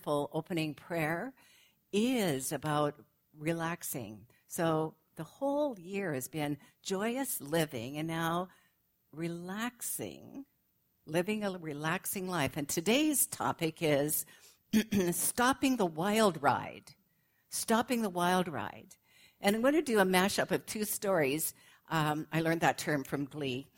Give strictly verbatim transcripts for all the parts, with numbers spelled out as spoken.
wonderful opening prayer is about relaxing. So the whole year has been joyous living, and now relaxing, living a relaxing life. And today's topic is stopping the wild ride. Stopping the wild ride. And I'm going to do a mashup of two stories. Um, I learned that term from Glee.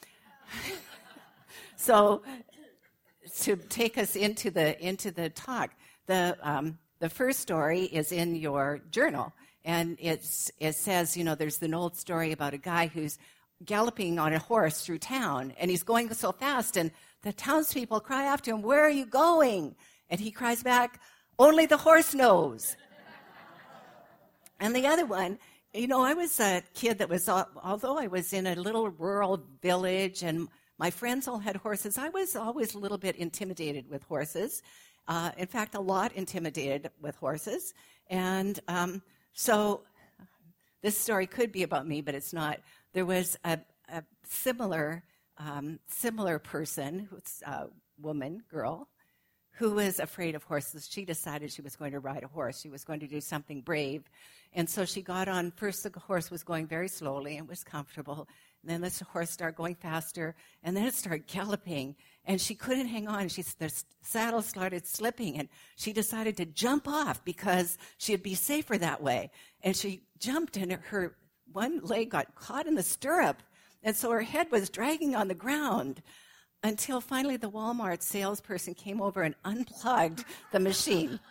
So to take us into the into the talk, the um, the first story is in your journal, and it's it says, you know, there's an old story about a guy who's galloping on a horse through town, and he's going so fast, and the townspeople cry after him, "Where are you going?" And he cries back, "Only the horse knows." And the other one, you know, I was a kid that was, although I was in a little rural village and my friends all had horses, I was always a little bit intimidated with horses. Uh, in fact, a lot intimidated with horses. And um, so this story could be about me, but it's not. There was a, a similar um, similar person, who's a woman, girl, who was afraid of horses. She decided she was going to ride a horse. She was going to do something brave. And so she got on. First, the horse was going very slowly and was comfortable. And then the horse started going faster, and then it started galloping, and she couldn't hang on. She, the saddle started slipping, and she decided to jump off because she'd be safer that way. And she jumped, and her one leg got caught in the stirrup, and so her head was dragging on the ground until finally the Walmart salesperson came over and unplugged the machine.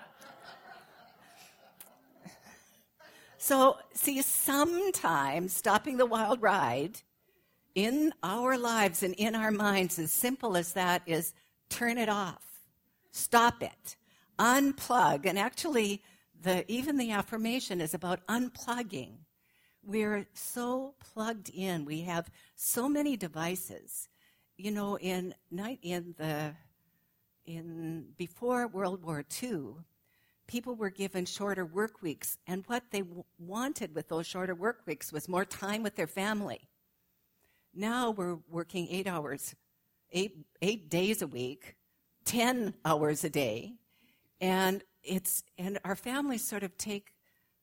So, see, sometimes stopping the wild ride in our lives and in our minds, as simple as that, is turn it off. Stop it. Unplug. And actually, the even the affirmation is about unplugging. We're so plugged in. We have so many devices. You know, in in the in before World War Two, people were given shorter work weeks, and what they w- wanted with those shorter work weeks was more time with their family. Now we're working eight hours, eight eight days a week, ten hours a day, and it's and our families sort of take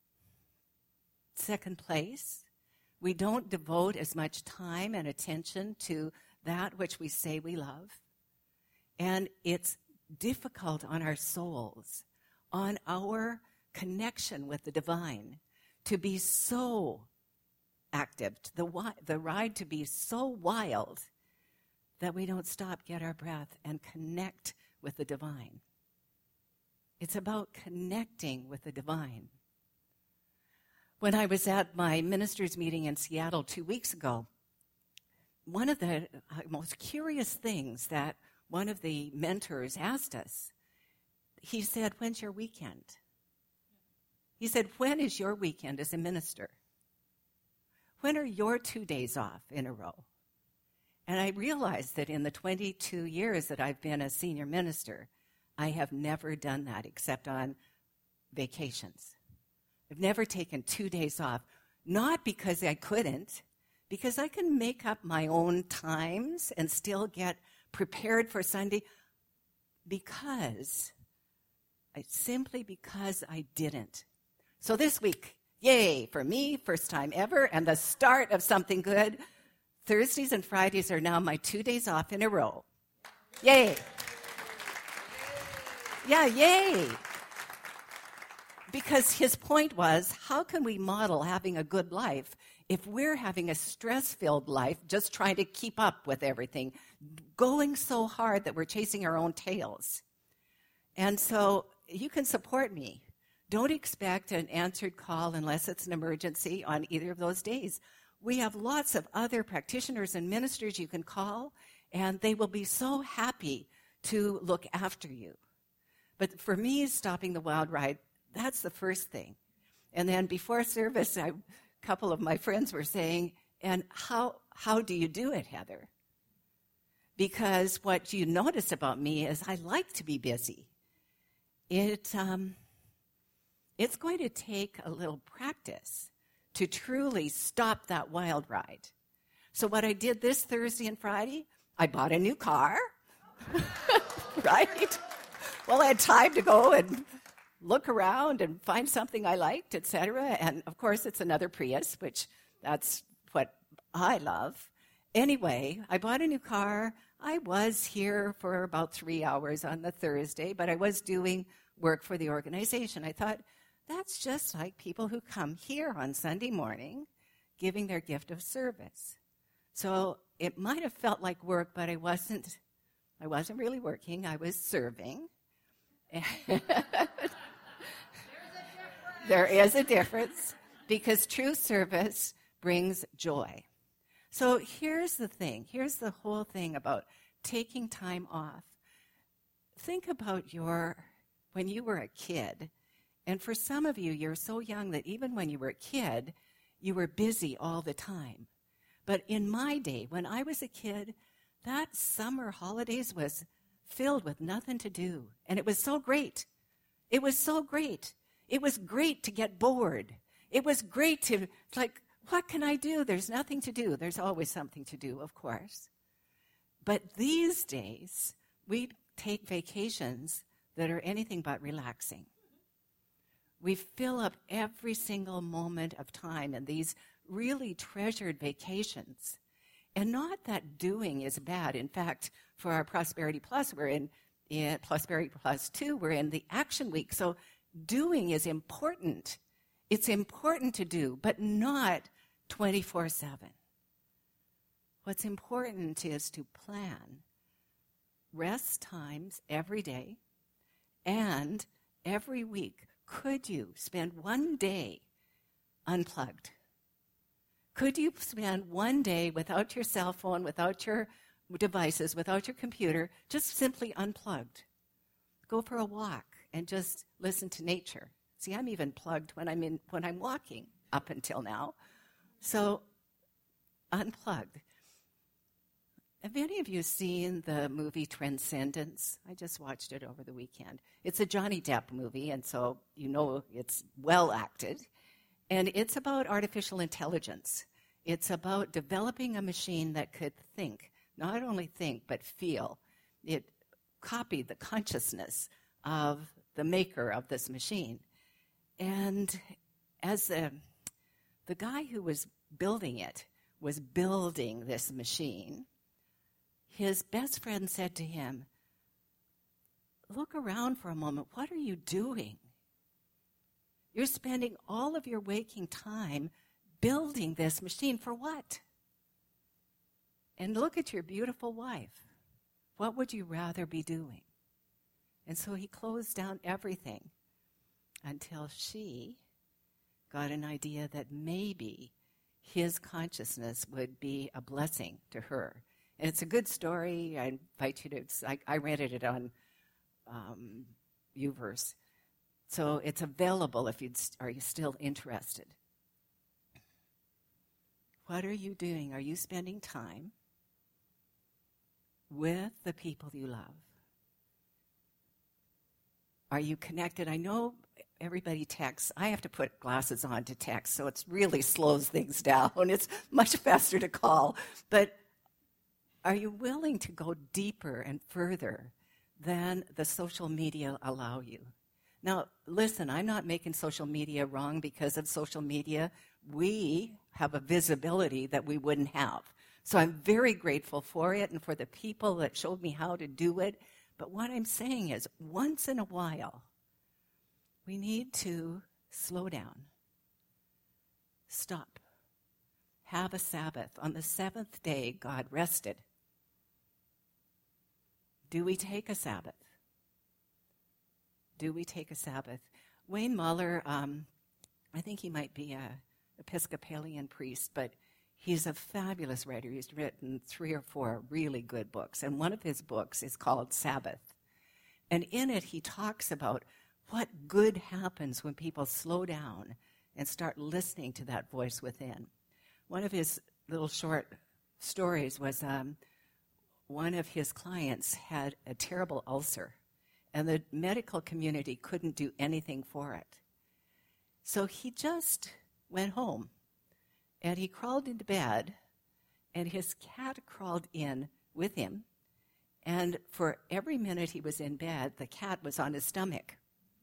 second place. We don't devote as much time and attention to that which we say we love, and it's difficult on our souls, on our connection with the divine, to be so active, the the ride to be so wild that we don't stop, get our breath, and connect with the divine. It's about connecting with the divine. When I was at my ministers' meeting in Seattle two weeks ago, one of the most curious things that one of the mentors asked us, he said, "When's your weekend?" He said, "When is your weekend as a minister? When are your two days off in a row?" And I realized that in the twenty-two years that I've been a senior minister, I have never done that except on vacations. I've never taken two days off, not because I couldn't, because I can make up my own times and still get prepared for Sunday, because, simply because I didn't. So this week, yay, for me, first time ever, and the start of something good. Thursdays and Fridays are now my two days off in a row. Yay. Yeah, yay. Because his point was, how can we model having a good life if we're having a stress-filled life, just trying to keep up with everything, going so hard that we're chasing our own tails? And so you can support me. Don't expect an answered call unless it's an emergency on either of those days. We have lots of other practitioners and ministers you can call, and they will be so happy to look after you. But for me, stopping the wild ride, that's the first thing. And then before service, I, a couple of my friends were saying, "And how how do you do it, Heather?" Because what you notice about me is I like to be busy. It um, it's going to take a little practice to truly stop that wild ride. So what I did this Thursday and Friday, I bought a new car, right? well, I had time to go and look around and find something I liked, et cetera. And, of course, it's another Prius, which that's what I love. Anyway, I bought a new car. I was here for about three hours on the Thursday, but I was doing work for the organization. I thought, that's just like people who come here on Sunday morning giving their gift of service. So it might have felt like work, but I wasn't I wasn't really working. I was serving. There is a difference because true service brings joy. So here's the thing. Here's the whole thing about taking time off. Think about your when you were a kid. And for some of you, you're so young that even when you were a kid, you were busy all the time. But in my day, when I was a kid, that summer holidays was filled with nothing to do. And it was so great. It was so great. It was great to get bored. It was great to, like, what can I do? There's nothing to do. There's always something to do, of course. But these days, we take vacations that are anything but relaxing. We fill up every single moment of time in these really treasured vacations. And not that doing is bad. In fact, for our Prosperity Plus, we're in, in Prosperity Plus two, we're in the action week. So doing is important. It's important to do, but not twenty-four seven. What's important is to plan rest times every day and every week. Could you spend one day unplugged? Could you spend one day without your cell phone, without your devices, without your computer, just simply unplugged? Go for a walk and just listen to nature. See, I'm even plugged when I'm in when I'm walking up until now. So unplugged. Have any of you seen the movie Transcendence? I just watched it over the weekend. It's a Johnny Depp movie, and so you know it's well acted. And it's about artificial intelligence. It's about developing a machine that could think, not only think, but feel. It copied the consciousness of the maker of this machine. And as the, the guy who was building it was building this machine, his best friend said to him, look around for a moment. What are you doing? You're spending all of your waking time building this machine for what? And look at your beautiful wife. What would you rather be doing? And so he closed down everything until she got an idea that maybe his consciousness would be a blessing to her. And it's a good story. I invite you to, I, I rented it on um, Uverse. So it's available if you are you still interested. What are you doing? Are you spending time with the people you love? Are you connected? I know everybody texts. I have to put glasses on to text, so it really slows things down. It's much faster to call. But are you willing to go deeper and further than the social media allow you? Now, listen, I'm not making social media wrong because of social media. We have a visibility that we wouldn't have. So I'm very grateful for it and for the people that showed me how to do it. But what I'm saying is, once in a while, we need to slow down, stop, have a Sabbath. On the seventh day, God rested. Do we take a Sabbath? Do we take a Sabbath? Wayne Muller, um, I think he might be an Episcopalian priest, but he's a fabulous writer. He's written three or four really good books, and one of his books is called Sabbath. And in it, he talks about what good happens when people slow down and start listening to that voice within. One of his little short stories was um, one of his clients had a terrible ulcer, and the medical community couldn't do anything for it. So he just went home, and he crawled into bed, and his cat crawled in with him, And for every minute he was in bed, the cat was on his stomach.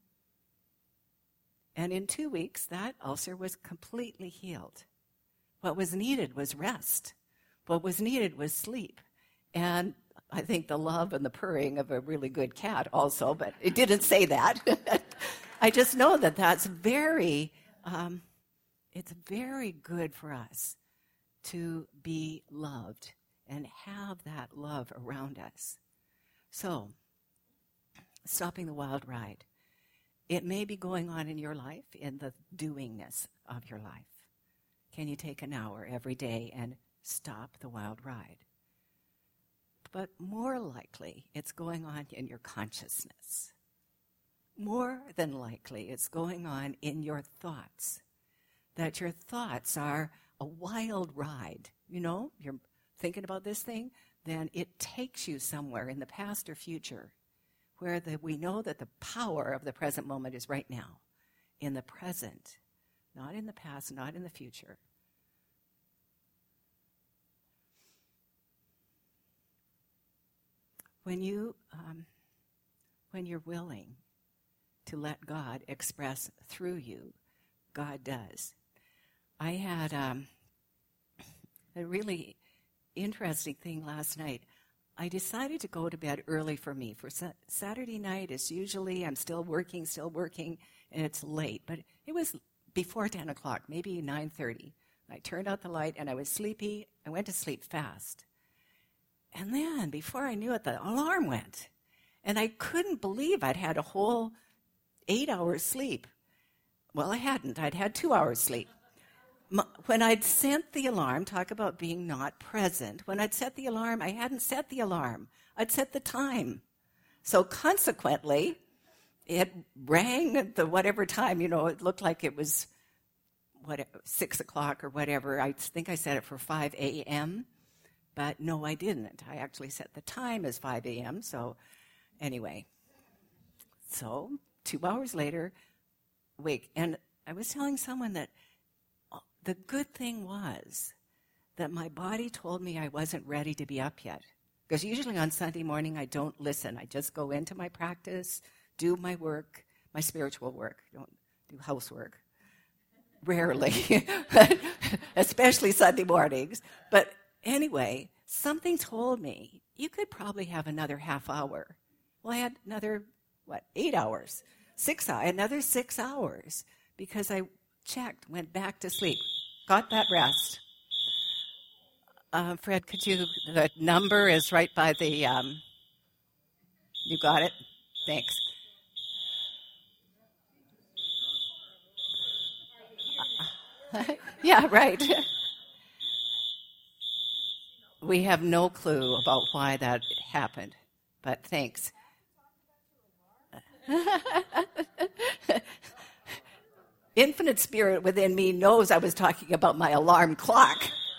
And in two weeks, that ulcer was completely healed. What was needed was rest. What was needed was sleep. And I think the love and the purring of a really good cat also, but it didn't say that. I just know that that's very, um, it's very good for us to be loved and have that love around us. So, stopping the wild ride. It may be going on in your life, in the doingness of your life. Can you take an hour every day and stop the wild ride? But more likely, it's going on in your consciousness. More than likely, it's going on in your thoughts. That your thoughts are a wild ride. You know, you're thinking about this thing, then it takes you somewhere in the past or future where the, we know that the power of the present moment is right now, in the present, not in the past, not in the future. When you, um, when you're willing to let God express through you, God does. I had um, a really interesting thing last night. I decided to go to bed early for me. For sa- Saturday night, it's usually, I'm still working, still working, and it's late. But it was before ten o'clock, maybe nine thirty. I turned out the light, and I was sleepy. I went to sleep fast. And then, before I knew it, the alarm went. And I couldn't believe I'd had a whole eight hours sleep. Well, I hadn't. I'd had two hours sleep. When I'd sent the alarm, talk about being not present, when I'd set the alarm, I hadn't set the alarm. I'd set the time. So consequently, it rang at the whatever time, you know, it looked like it was what, six o'clock or whatever. I think I set it for five a.m., but no, I didn't. I actually set the time as five a.m., so anyway. So two hours later, wake. And I was telling someone that the good thing was that my body told me I wasn't ready to be up yet. Because usually on Sunday morning, I don't listen. I just go into my practice, do my work, my spiritual work. I don't do housework. Rarely, especially Sunday mornings. But anyway, something told me, you could probably have another half hour. Well, I had another, what, eight hours. Six hours, another six hours. Because I checked, went back to sleep, got that rest. Uh, Fred, could you, the number is right by the, um, you got it? Thanks. Yeah, right. We have no clue about why that happened, but thanks. Infinite Spirit within me knows I was talking about my alarm clock.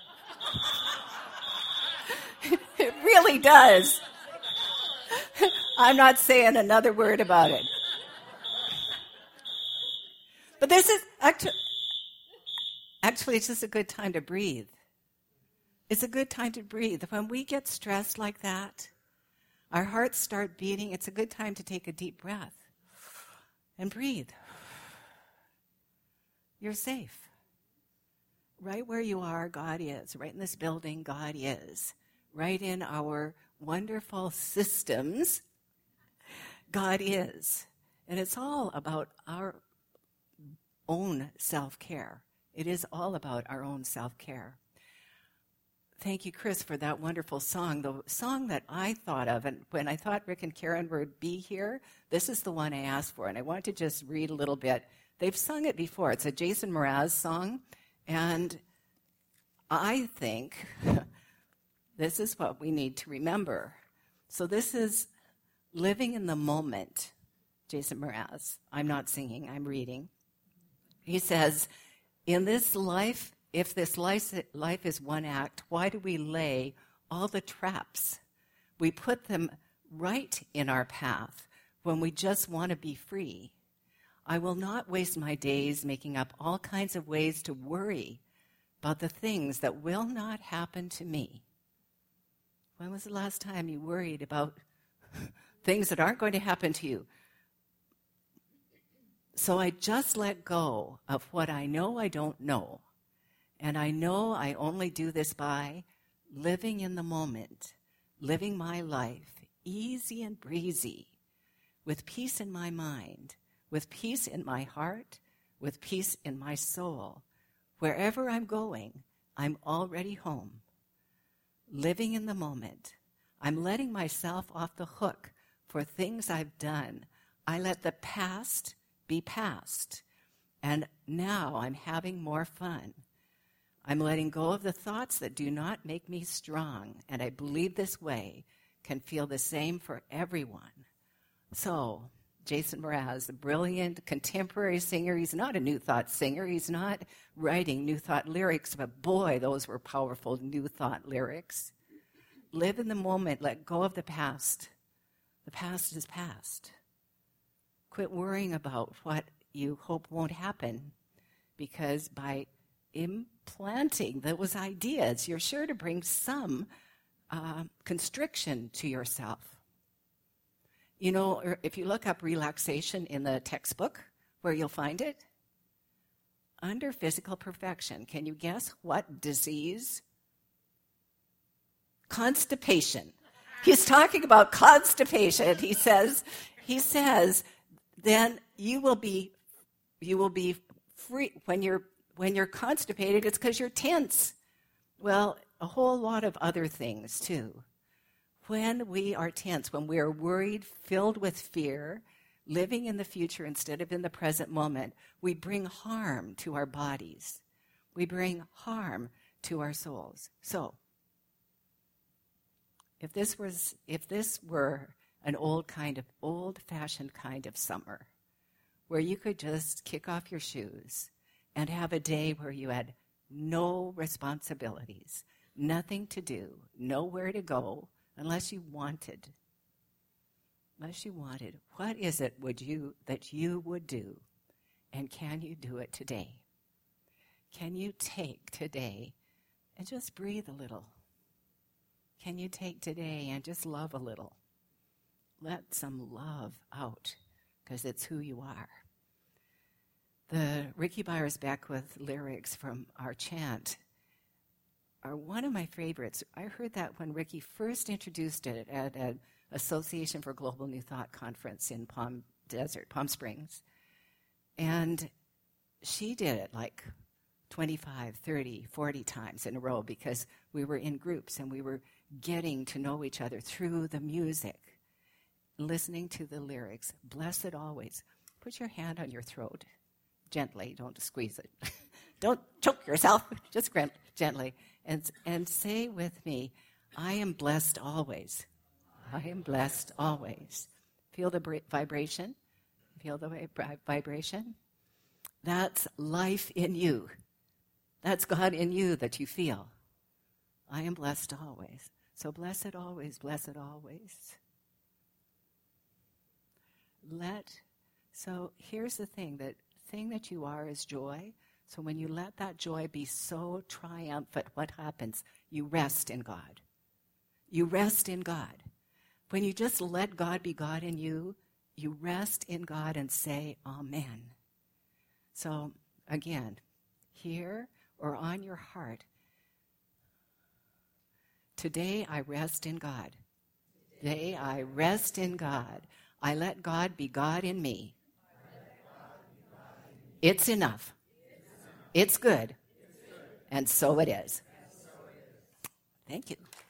It really does. I'm not saying another word about it. But this is actually, actually it's just a good time to breathe. It's a good time to breathe. When we get stressed like that, our hearts start beating. It's a good time to take a deep breath and breathe. You're safe. Right where you are, God is. Right in this building, God is. Right in our wonderful systems, God is. And it's all about our own self-care. It is all about our own self-care. Thank you, Chris, for that wonderful song. The song that I thought of, and when I thought Rick and Karen would be here, this is the one I asked for. And I want to just read a little bit. They've sung it before. It's a Jason Mraz song. And I think this is what we need to remember. So this is Living in the Moment, Jason Mraz. I'm not singing, I'm reading. He says, in this life, if this life, life is one act, why do we lay all the traps? We put them right in our path when we just want to be free. I will not waste my days making up all kinds of ways to worry about the things that will not happen to me. When was the last time you worried about things that aren't going to happen to you? So I just let go of what I know I don't know. And I know I only do this by living in the moment, living my life easy and breezy, with peace in my mind, with peace in my heart, with peace in my soul. Wherever I'm going, I'm already home. Living in the moment. I'm letting myself off the hook for things I've done. I let the past be past. And now I'm having more fun. I'm letting go of the thoughts that do not make me strong. And I believe this way can feel the same for everyone. So, Jason Mraz, a brilliant contemporary singer. He's not a New Thought singer. He's not writing New Thought lyrics, but boy, those were powerful New Thought lyrics. Live in the moment. Let go of the past. The past is past. Quit worrying about what you hope won't happen, because by implanting those ideas, you're sure to bring some uh, constriction to yourself. You know, if you look up relaxation in the textbook, where you'll find it, under physical perfection, can you guess what disease? Constipation. He's talking about constipation. He says, he says, then you will be, you will be free when you're when you're constipated. It's because you're tense. Well, a whole lot of other things too. When we are tense, when we are worried, filled with fear, living in the future instead of in the present moment, we bring harm to our bodies. We bring harm to our souls. So, if this was, if this were an old kind of, old-fashioned kind of summer, where you could just kick off your shoes and have a day where you had no responsibilities, nothing to do, nowhere to go, unless you wanted. Unless you wanted. What is it would you that you would do? And can you do it today? Can you take today and just breathe a little? Can you take today and just love a little? Let some love out, because it's who you are. The Ricky Byers Beckwith lyrics from our chant are one of my favorites. I heard that when Ricky first introduced it at an Association for Global New Thought conference in Palm Desert, Palm Springs. And she did it like twenty-five, thirty, forty times in a row, because we were in groups and we were getting to know each other through the music, listening to the lyrics. Blessed always. Put your hand on your throat gently. Don't squeeze it. Don't choke yourself. Just gently. And, and say with me, I am blessed always. I am blessed always. Feel the br- vibration? Feel the vib- vibration? That's life in you. That's God in you that you feel. I am blessed always. So blessed always, blessed always. Let, so here's the thing, that thing that you are is joy. So when you let that joy be so triumphant, what happens? You rest in God. You rest in God. When you just let God be God in you, you rest in God and say, Amen. So again, here or on your heart, today I rest in God. Today I rest in God. I let God be God in me. It's enough. It's good. And so it is. Thank you.